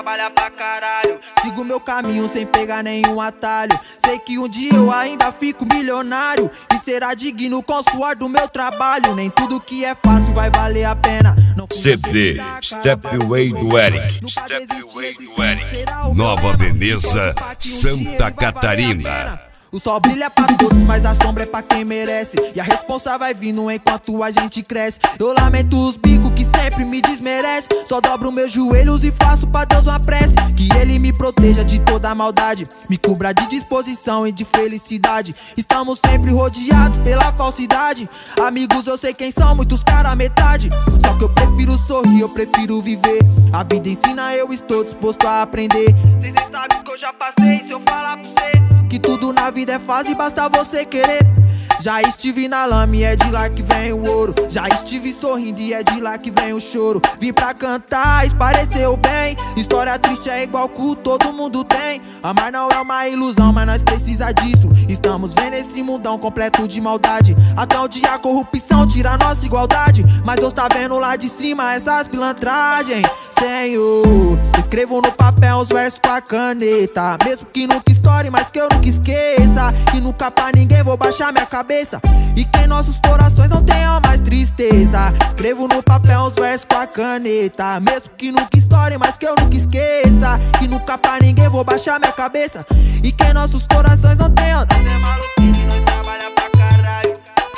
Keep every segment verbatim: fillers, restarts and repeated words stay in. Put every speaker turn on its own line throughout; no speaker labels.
trabalha pra caralho. Sigo meu caminho sem pegar nenhum atalho. Sei que um dia eu ainda fico milionário e será digno com o suor do meu trabalho. Nem tudo que é fácil vai valer a pena.
C D Stepway do Eric. Stepway do Eric. Nova Veneza, Santa Catarina.
O sol brilha pra todos, mas a sombra é pra quem merece. E a responsa vai vindo enquanto a gente cresce. Eu lamento os bicos que sempre me desmerece. Só dobro meus joelhos e faço pra Deus uma prece. Que Ele me proteja de toda a maldade, me cubra de disposição e de felicidade. Estamos sempre rodeados pela falsidade. Amigos eu sei quem são, muitos cara metade. Só que eu prefiro sorrir, eu prefiro viver. A vida ensina, eu estou disposto a aprender. Cês nem sabem o que eu já passei, se eu falar pra você que tudo na vida é fase, basta você querer. Já estive na lama e é de lá que vem o ouro. Já estive sorrindo e é de lá que vem o choro. Vim pra cantar, espareceu bem. História triste é igual cu, todo mundo tem. Amar não é uma ilusão, mas nós precisa disso. Estamos vendo esse mundão completo de maldade. Até um dia a corrupção tira a nossa igualdade. Mas Deus tá vendo lá de cima essas pilantragens. Senhor, escrevo no papel os versos com a caneta. Mesmo que nunca estoure, mas que eu nunca esqueça. Que nunca pra ninguém vou baixar minha cabeça. E que em nossos corações não tenha mais tristeza. Escrevo no papel os versos com a caneta. Mesmo que nunca estoure, mas que eu nunca esqueça. Que nunca pra ninguém vou baixar minha cabeça. E que em nossos corações não tenha. Nós é maluquinho, nós trabalha pra caralho.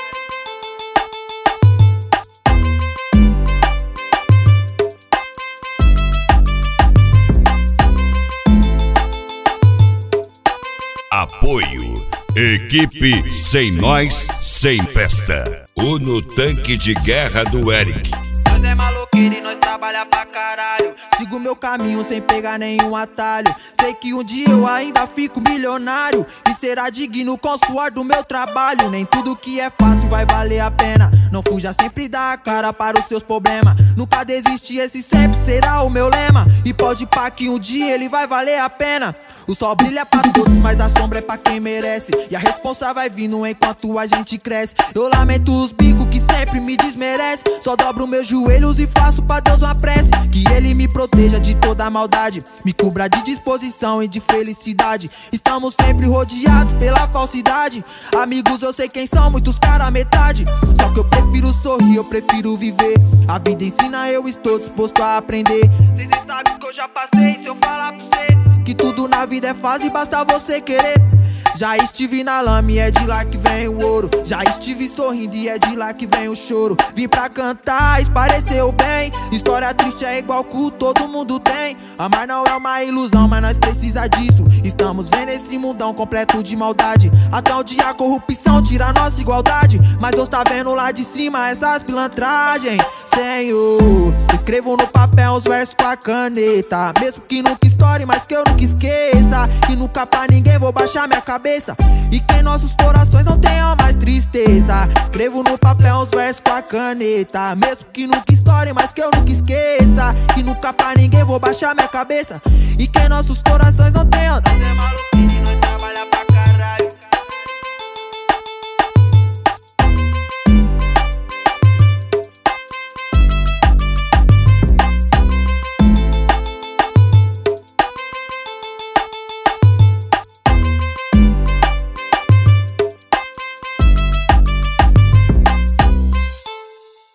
Apoio Equipe Sem Nós, Sem Festa. O no tanque de guerra do Eric.
Nós é maloqueiro e nós trabalha pra caralho. Sigo meu caminho sem pegar nenhum atalho. Sei que um dia eu ainda fico milionário e será digno com o suor do meu trabalho. Nem tudo que é fácil vai valer a pena. Não fuja, sempre dá a cara para os seus problemas. Nunca desistir, esse sempre será o meu lema. E pode pá que um dia ele vai valer a pena. O sol brilha pra todos, mas a sombra é pra quem merece. E a responsa vai vindo enquanto a gente cresce. Eu lamento os bicos que sempre me desmerece. Só dobro meus joelhos e faço pra Deus uma prece. Que Ele me proteja de toda a maldade, me cubra de disposição e de felicidade. Estamos sempre rodeados pela falsidade. Amigos eu sei quem são, muitos cara metade. Só que eu prefiro sorrir, eu prefiro viver. A vida ensina, eu estou disposto a aprender. Cês nem sabem o que eu já passei, se eu falar pra você que tudo na vida é fase, basta você querer. Já estive na lama e é de lá que vem o ouro. Já estive sorrindo e é de lá que vem o choro. Vim pra cantar, espareceu bem. História triste é igual cu, todo mundo tem. Amar não é uma ilusão, mas nós precisa disso. Estamos vendo esse mundão completo de maldade. Até um dia a corrupção tira a nossa igualdade. Mas Deus tá vendo lá de cima essas pilantragens. Senhor, escrevo no papel os versos com a caneta. Mesmo que nunca estoure, mas que eu nunca esqueça. Que nunca pra ninguém vou baixar minha cabeça. E que em nossos corações não tenha mais tristeza. Escrevo no papel os versos com a caneta. Mesmo que nunca estoure, mas que eu nunca esqueça. Que nunca pra ninguém vou baixar minha cabeça. E que em nossos corações não tenha. Nós é maluquinho, nós